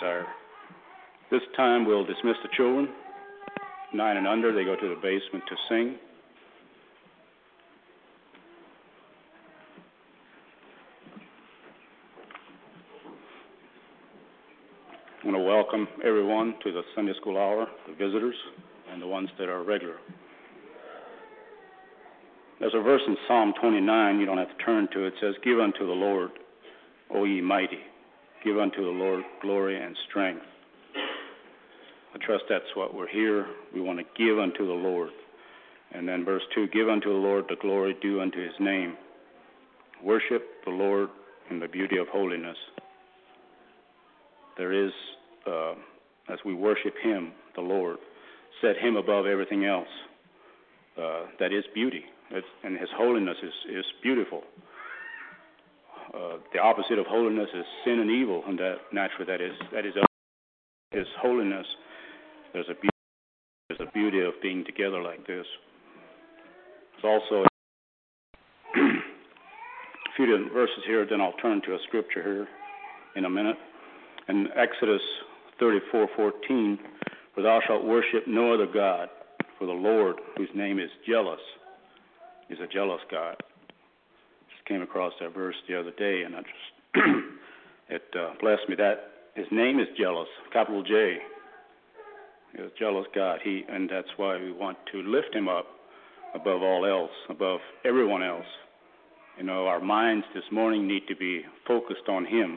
desire. This time we'll dismiss the children. 9 and under, they go to the basement to sing. I want to welcome everyone to the Sunday School Hour, the visitors, and the ones that are regular. There's a verse in Psalm 29, you don't have to turn to it. It says, "Give unto the Lord, O ye mighty. Give unto the Lord glory and strength." I trust that's what we're here. We want to give unto the Lord. And then verse 2, "Give unto the Lord the glory due unto his name. Worship the Lord in the beauty of holiness." There is, as we worship him, the Lord, set him above everything else. That is beauty. And his holiness is beautiful. The opposite of holiness is sin and evil, and that naturally that is his holiness. There's a beauty of being together like this. There's also a few different verses here. Then I'll turn to a scripture here in a minute. In Exodus 34:14, "For thou shalt worship no other God, for the Lord, whose name is jealous, is a jealous God." Just came across that verse the other day, and it blessed me that his name is jealous, capital J. He's a jealous God. And that's why we want to lift him up above all else, above everyone else. You know, our minds this morning need to be focused on him.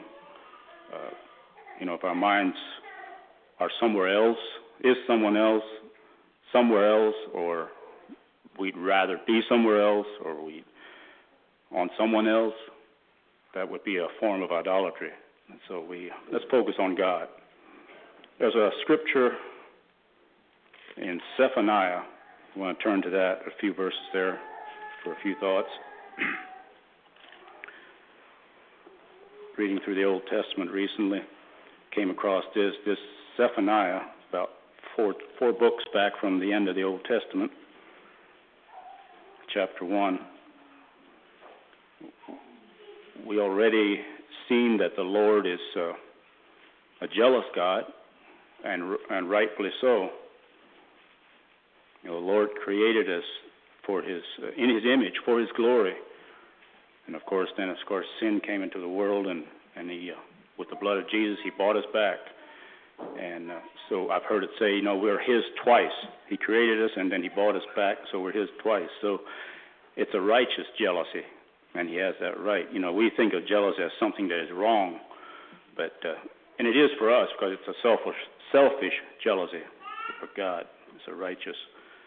If our minds are somewhere else, is someone else, somewhere else, or we'd rather be somewhere else, or we on someone else, that would be a form of idolatry. And so let's focus on God. There's a scripture in Zephaniah. I want to turn to that, a few verses there for a few thoughts. Reading through the Old Testament recently, came across this Zephaniah, about four books back from the end of the Old Testament, chapter 1. We already seen that the Lord is a jealous God, and rightfully so. The Lord created us for in his image, for his glory. And of course, sin came into the world, and he, with the blood of Jesus, he bought us back. And so I've heard it say, we're his twice. He created us, and then he bought us back, so we're his twice. So it's a righteous jealousy, and he has that right. We think of jealousy as something that is wrong, and it is for us because it's a selfish jealousy. For God, it's a righteous.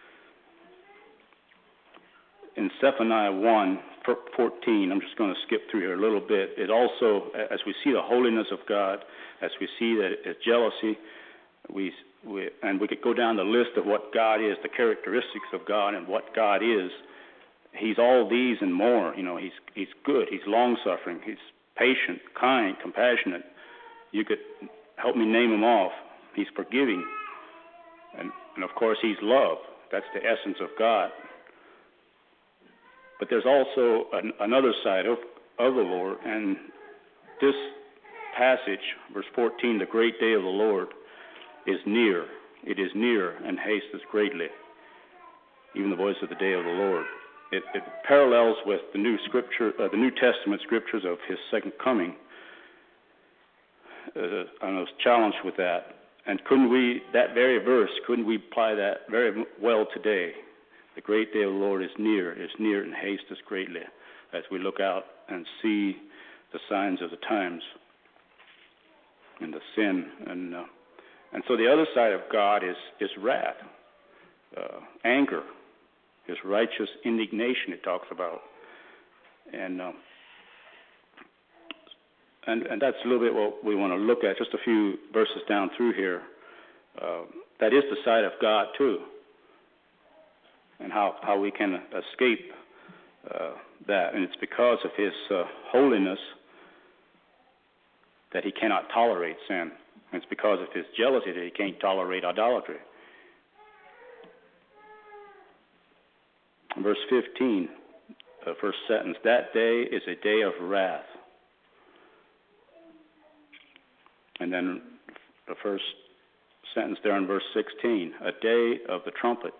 In Zephaniah 1:14, I'm just going to skip through here a little bit. It also, as we see the holiness of God, as we see that it's jealousy, we could go down the list of what God is, the characteristics of God and what God is. He's all these and more. He's good. He's long-suffering. He's patient, kind, compassionate. You could help me name them off. He's forgiving. And of course, he's love. That's the essence of God. But there's also another side of the Lord, and this passage, verse 14, "The great day of the Lord is near. It is near and hasteth greatly, even the voice of the day of the Lord." It parallels with the New Testament scriptures of his second coming. I was challenged with that. And that very verse, couldn't we apply that very well today? The great day of the Lord is near and hasteth greatly, as we look out and see the signs of the times and the sin. And so the other side of God is wrath, anger, his righteous indignation it talks about. And that's a little bit what we want to look at, just a few verses down through here. That is the side of God too, and how we can escape that. And it's because of his holiness that he cannot tolerate sin. And it's because of his jealousy that he can't tolerate idolatry. Verse 15, first sentence, "That day is a day of wrath." And then the first sentence there in verse 16, a day of the trumpet,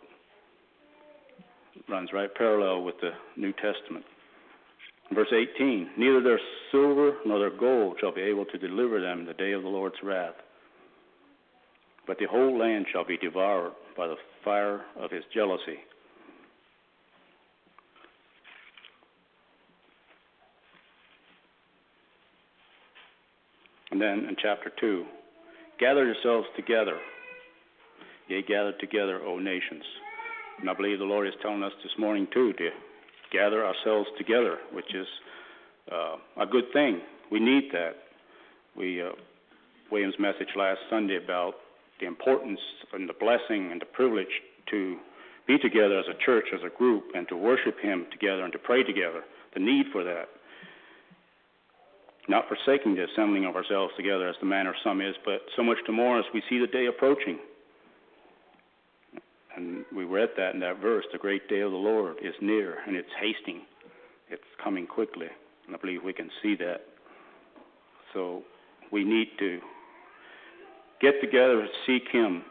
runs right parallel with the New Testament. Verse 18, neither their silver nor their gold shall be able to deliver them in the day of the Lord's wrath, but the whole land shall be devoured by the fire of his jealousy. And then in chapter 2, gather yourselves together, yea, gather together, O nations. And I believe the Lord is telling us this morning, too, to gather ourselves together, which is a good thing. We need that. William's message last Sunday about the importance and the blessing and the privilege to be together as a church, as a group, and to worship him together and to pray together, the need for that. Not forsaking the assembling of ourselves together as the manner of some is, but so much the more as we see the day approaching. And we read that in that verse, the great day of the Lord is near, and it's hasting. It's coming quickly, and I believe we can see that. So we need to get together and seek him.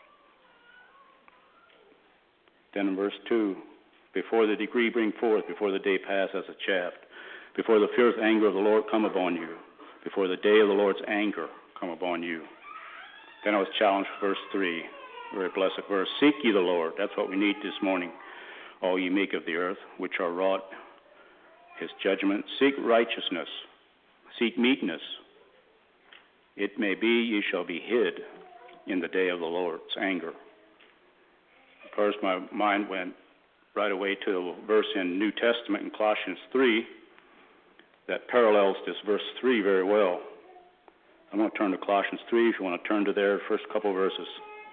Then in verse 2, before the decree bring forth, before the day pass as a chaff, before the fierce anger of the Lord come upon you, before the day of the Lord's anger come upon you. Then I was challenged, verse 3, very blessed verse, seek ye the Lord. That's what we need this morning, all ye meek of the earth, which are wrought his judgment. Seek righteousness, seek meekness. It may be ye shall be hid in the day of the Lord's anger. First, my mind went right away to a verse in New Testament in Colossians 3 that parallels this verse 3 very well. I'm going to turn to Colossians 3 if you want to turn to there, first couple verses.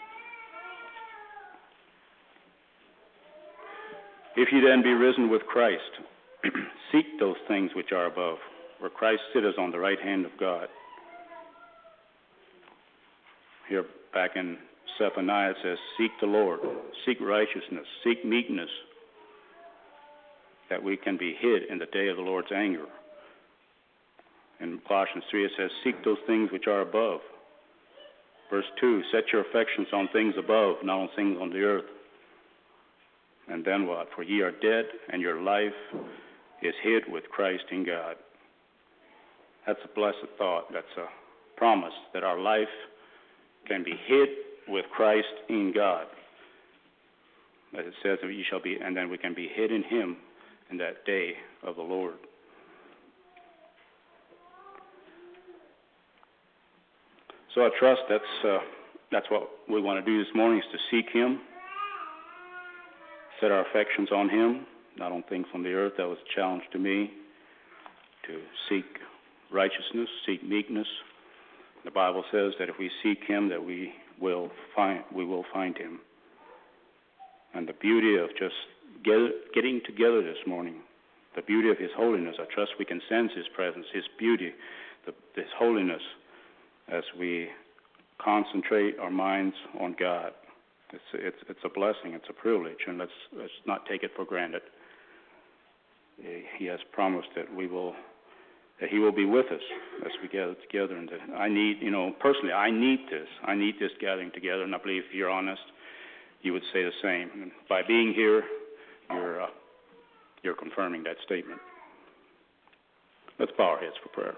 If ye then be risen with Christ, seek those things which are above, where Christ sitteth on the right hand of God. Here back in Zephaniah it says, seek the Lord, seek righteousness, seek meekness, that we can be hid in the day of the Lord's anger. In Colossians 3 it says, seek those things which are above. Verse 2, set your affections on things above, not on things on the earth. And then what? For ye are dead, and your life is hid with Christ in God. That's a blessed thought. That's a promise that our life can be hid with Christ in God. As it says that ye shall be, and then we can be hid in him in that day of the Lord. So I trust that's what we want to do this morning, is to seek him, set our affections on him, not on things on the earth. That was a challenge to me, to seek righteousness, seek meekness. The Bible says that if we seek him, that we will find him. And the beauty of just getting together this morning, the beauty of his holiness, I trust we can sense his presence, his beauty, his holiness, as we concentrate our minds on God. It's a blessing, it's a privilege, and let's not take it for granted. He has promised that he will be with us as we gather together. And I need, personally, I need this. I need this gathering together, and I believe if you're honest, you would say the same. And by being here, you're confirming that statement. Let's bow our heads for prayer.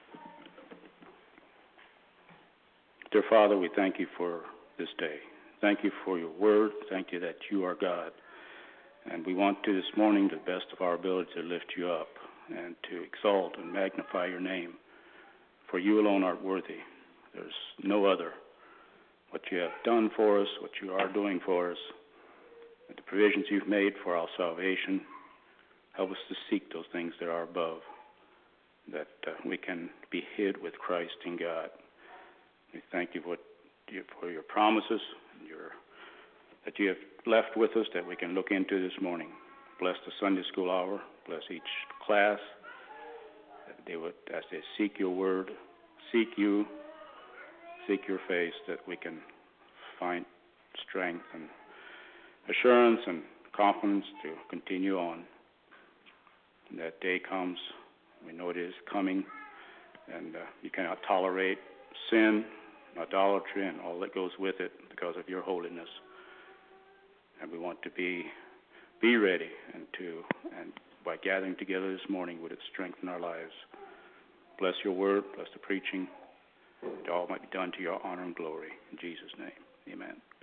Dear Father, we thank you for this day. Thank you for your word. Thank you that you are God. And we want to this morning, to the best of our ability, to lift you up and to exalt and magnify your name. For you alone art worthy. There's no other. What you have done for us, what you are doing for us, and the provisions you've made for our salvation, help us to seek those things that are above, that we can be hid with Christ in God. We thank you for your promises, that you have left with us, that we can look into this morning. Bless the Sunday school hour. Bless each class, that they would, as they seek your word, seek you, seek your face, that we can find strength and assurance and confidence to continue on. And that day comes, we know it is coming, and you cannot tolerate sin, idolatry and all that goes with it because of your holiness. And we want to be ready and by gathering together this morning would it strengthen our lives. Bless your word, bless the preaching, that all might be done to your honor and glory. In Jesus' name, amen.